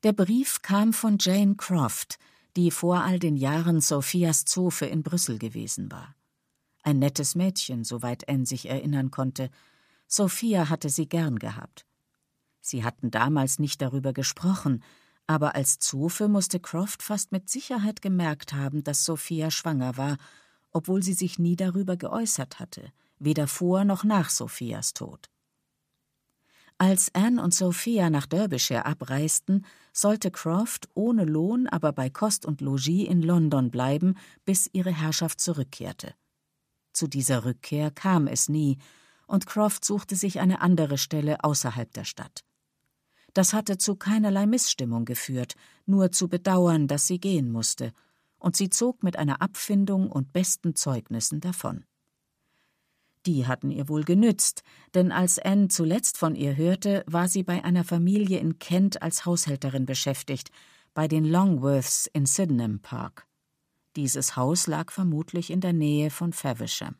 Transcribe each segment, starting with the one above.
Der Brief kam von Jane Croft, die vor all den Jahren Sophias Zofe in Brüssel gewesen war. Ein nettes Mädchen, soweit Anne sich erinnern konnte. Sophia hatte sie gern gehabt. Sie hatten damals nicht darüber gesprochen, aber als Zofe musste Croft fast mit Sicherheit gemerkt haben, dass Sophia schwanger war, obwohl sie sich nie darüber geäußert hatte, weder vor noch nach Sophias Tod. Als Anne und Sophia nach Derbyshire abreisten, sollte Croft ohne Lohn, aber bei Kost und Logis in London bleiben, bis ihre Herrschaft zurückkehrte. Zu dieser Rückkehr kam es nie, und Croft suchte sich eine andere Stelle außerhalb der Stadt. Das hatte zu keinerlei Missstimmung geführt, nur zu bedauern, dass sie gehen musste, und sie zog mit einer Abfindung und besten Zeugnissen davon. Die hatten ihr wohl genützt, denn als Anne zuletzt von ihr hörte, war sie bei einer Familie in Kent als Haushälterin beschäftigt, bei den Longworths in Sydenham Park. Dieses Haus lag vermutlich in der Nähe von Faversham.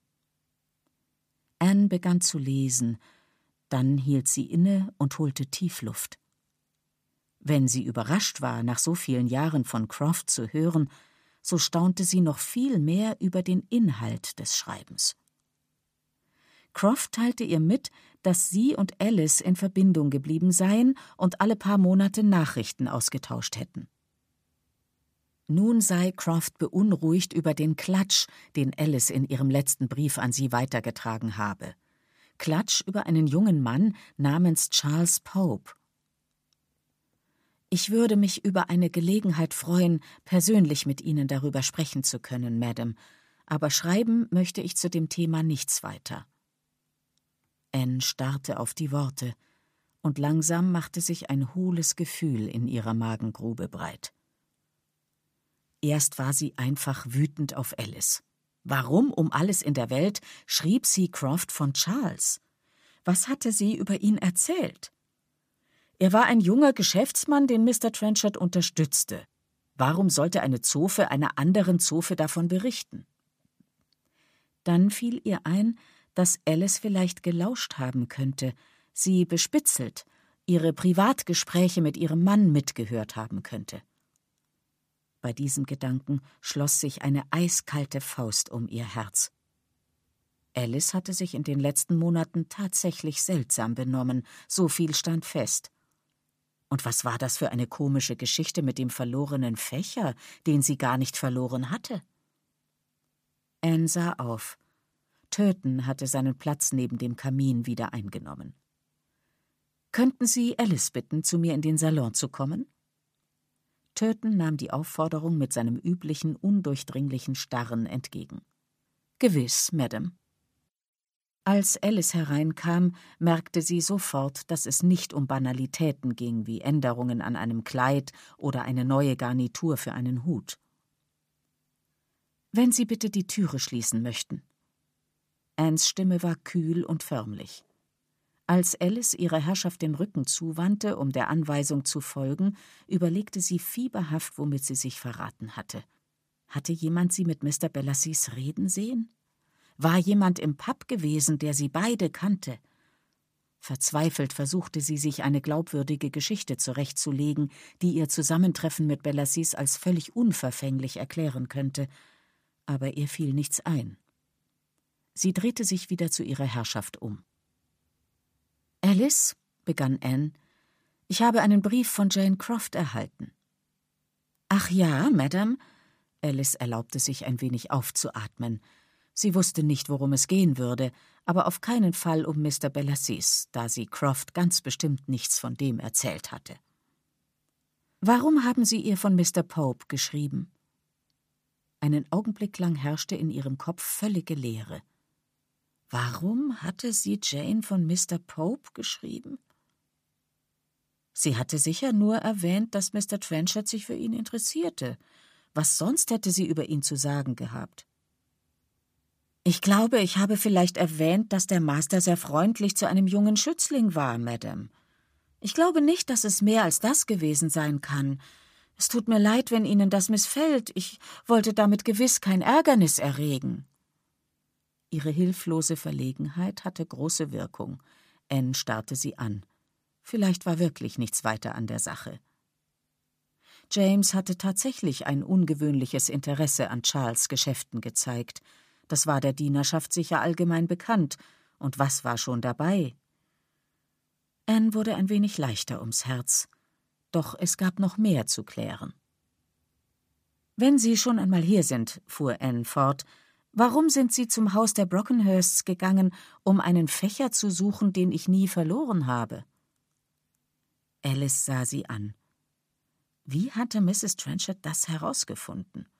Anne begann zu lesen, dann hielt sie inne und holte tief Luft. Wenn sie überrascht war, nach so vielen Jahren von Croft zu hören, so staunte sie noch viel mehr über den Inhalt des Schreibens. Croft teilte ihr mit, dass sie und Alice in Verbindung geblieben seien und alle paar Monate Nachrichten ausgetauscht hätten. Nun sei Croft beunruhigt über den Klatsch, den Alice in ihrem letzten Brief an sie weitergetragen habe. Klatsch über einen jungen Mann namens Charles Pope. »Ich würde mich über eine Gelegenheit freuen, persönlich mit Ihnen darüber sprechen zu können, Madam, aber schreiben möchte ich zu dem Thema nichts weiter.« Anne starrte auf die Worte, und langsam machte sich ein hohles Gefühl in ihrer Magengrube breit. Erst war sie einfach wütend auf Alice. Warum um alles in der Welt schrieb sie Croft von Charles? Was hatte sie über ihn erzählt? Er war ein junger Geschäftsmann, den Mr. Trenchard unterstützte. Warum sollte eine Zofe einer anderen Zofe davon berichten? Dann fiel ihr ein, dass Alice vielleicht gelauscht haben könnte, sie bespitzelt, ihre Privatgespräche mit ihrem Mann mitgehört haben könnte. Bei diesem Gedanken schloss sich eine eiskalte Faust um ihr Herz. Alice hatte sich in den letzten Monaten tatsächlich seltsam benommen, so viel stand fest. Und was war das für eine komische Geschichte mit dem verlorenen Fächer, den sie gar nicht verloren hatte? Anne sah auf. Turton hatte seinen Platz neben dem Kamin wieder eingenommen. »Könnten Sie Alice bitten, zu mir in den Salon zu kommen?« Turton nahm die Aufforderung mit seinem üblichen, undurchdringlichen Starren entgegen. »Gewiss, Madam.« Als Alice hereinkam, merkte sie sofort, dass es nicht um Banalitäten ging, wie Änderungen an einem Kleid oder eine neue Garnitur für einen Hut. »Wenn Sie bitte die Türe schließen möchten.« Annes Stimme war kühl und förmlich. Als Alice ihrer Herrschaft den Rücken zuwandte, um der Anweisung zu folgen, überlegte sie fieberhaft, womit sie sich verraten hatte. Hatte jemand sie mit Mr. Bellacys reden sehen? War jemand im Pub gewesen, der sie beide kannte? Verzweifelt versuchte sie, sich eine glaubwürdige Geschichte zurechtzulegen, die ihr Zusammentreffen mit Bellacys als völlig unverfänglich erklären könnte, aber ihr fiel nichts ein. Sie drehte sich wieder zu ihrer Herrschaft um. »Alice«, begann Anne, »ich habe einen Brief von Jane Croft erhalten.« »Ach ja, Madame?« Alice erlaubte sich ein wenig aufzuatmen. Sie wusste nicht, worum es gehen würde, aber auf keinen Fall um Mr. Bellacys, da sie Croft ganz bestimmt nichts von dem erzählt hatte. »Warum haben Sie ihr von Mr. Pope geschrieben?« Einen Augenblick lang herrschte in ihrem Kopf völlige Leere. Warum hatte sie Jane von Mr. Pope geschrieben? Sie hatte sicher nur erwähnt, dass Mr. Trenchard sich für ihn interessierte. Was sonst hätte sie über ihn zu sagen gehabt? »Ich glaube, ich habe vielleicht erwähnt, dass der Master sehr freundlich zu einem jungen Schützling war, Madame. Ich glaube nicht, dass es mehr als das gewesen sein kann. Es tut mir leid, wenn Ihnen das missfällt. Ich wollte damit gewiss kein Ärgernis erregen.« Ihre hilflose Verlegenheit hatte große Wirkung. Anne starrte sie an. Vielleicht war wirklich nichts weiter an der Sache. James hatte tatsächlich ein ungewöhnliches Interesse an Charles' Geschäften gezeigt. Das war der Dienerschaft sicher allgemein bekannt. Und was war schon dabei? Anne wurde ein wenig leichter ums Herz. Doch es gab noch mehr zu klären. »Wenn Sie schon einmal hier sind«, fuhr Anne fort, »warum sind Sie zum Haus der Brockenhursts gegangen, um einen Fächer zu suchen, den ich nie verloren habe?« Alice sah sie an. Wie hatte Mrs. Trenchard das herausgefunden?